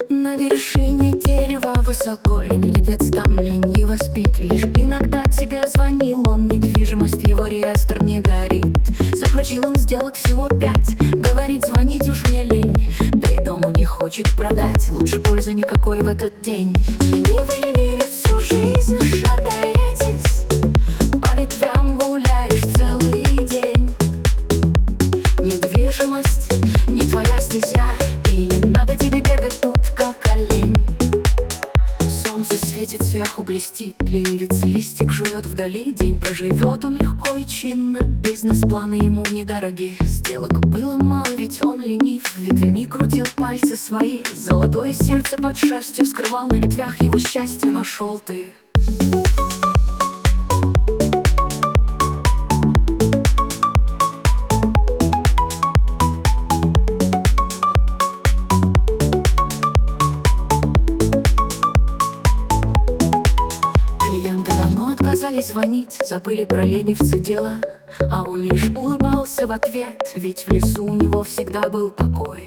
На вершине дерева высоко ленивец там лениво спит. Лишь иногда тебе звонил он, недвижимость его реестр не горит. Заключил он сделок всего 5, говорит, звонить уж мне лень. Да и дому не хочет продать, лучше пользы никакой в этот день. Ленивый ленивец всю жизнь шатаетесь, по ветвям гуляешь целый день. Недвижимость не твоя стезя, и не надо тебе бегать тут, как олень. Солнце светит сверху, блестит, ленивец листик жует вдали. День проживет он легко и чинно, бизнес-планы ему недороги. Сделок было мало, ведь он ленив, ветвями крутил пальцы свои. Золотое сердце под шерстью скрывал, на ветвях его счастье нашел ты. Клиенты давно отказались звонить, забыли про ленивца дело, а он лишь улыбался в ответ, ведь в лесу у него всегда был покой.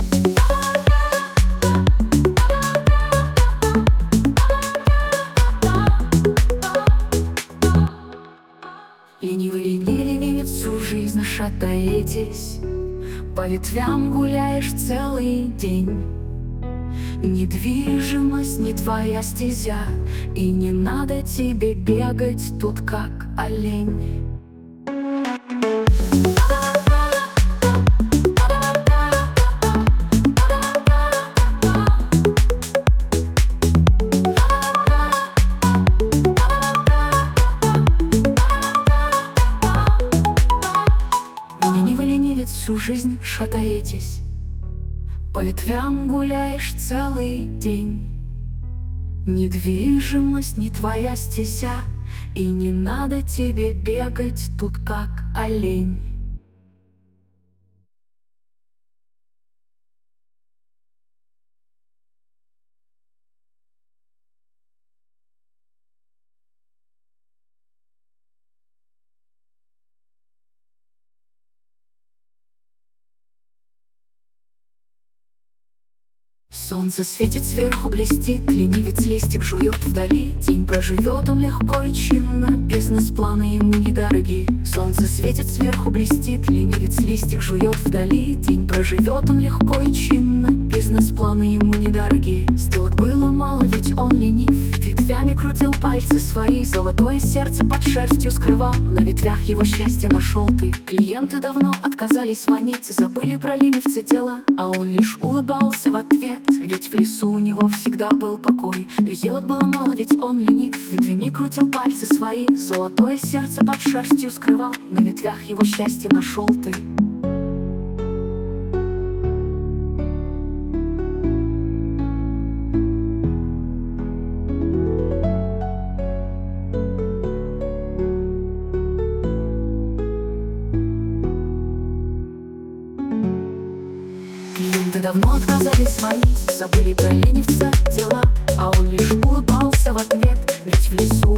Ленивый ленивец всю жизнь шатаетесь, по ветвям гуляешь целый день. Недвижимость не твоя стезя, и не надо тебе бегать тут, как олень. Ленивый ленивец всю жизнь шатаетесь, по ветвям гуляешь целый день. Недвижимость не твоя стезя, и не надо тебе бегать тут, как олень. Солнце светит сверху, блестит, ленивец листик жует вдали. День проживет он легко и чинно, бизнес-планы ему недороги. Солнце светит сверху, блестит, ленивец листик жует вдали. День проживет он легко и чинно, бизнес-планы ему недороги. Сделок было мало, ведь он ленив, ветвями крутил пальцы свои. Золотое сердце под шерстью скрывал, на ветвях его счастье нашел ты. Клиенты давно отказались звонить, забыли про ленивца дело, а он лишь улыбался в ответ, ведь в лесу у него всегда был покой. Сделок было мало, ведь он ленив, ветвями крутил пальцы свои. Золотое сердце под шерстью скрывал, на ветвях его счастье нашел ты. Клиенты давно отказались звонить, забыли про ленивца дела, а он лишь улыбался в ответ, ведь в лесу